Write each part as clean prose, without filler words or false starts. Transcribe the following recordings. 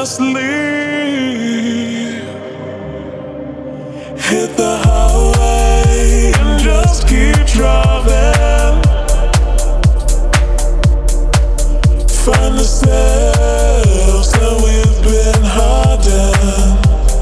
just leave. Hit the highway and just keep driving. Find the steps that we've been hiding.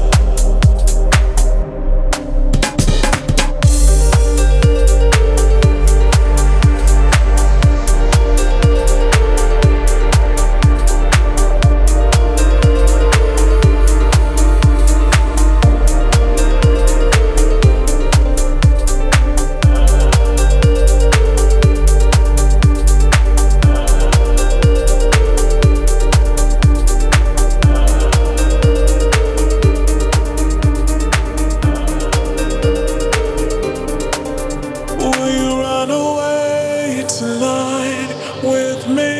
Tonight with me,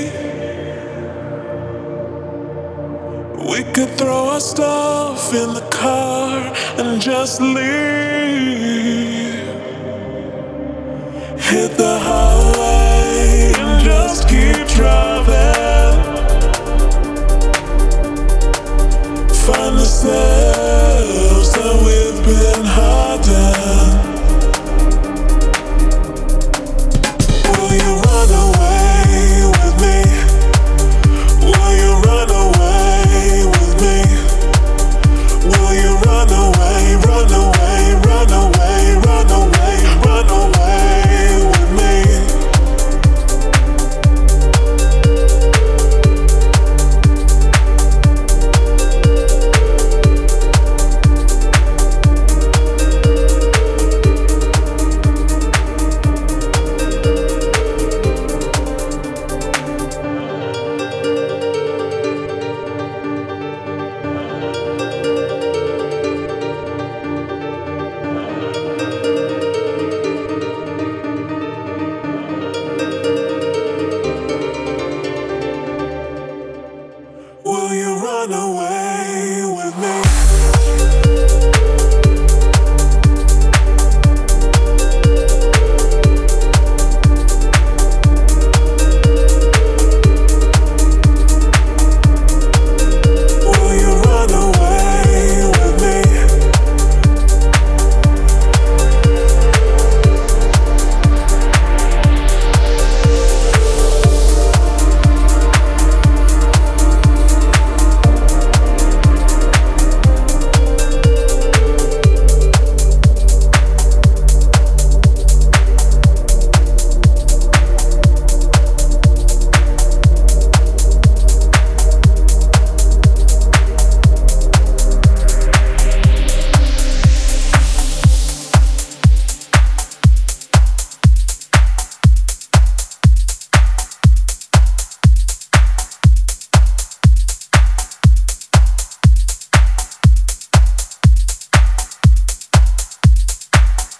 we could throw our stuff in the car and just leave. Hit the highway and just keep driving. Find the steps that we've been hiding. Will you run away?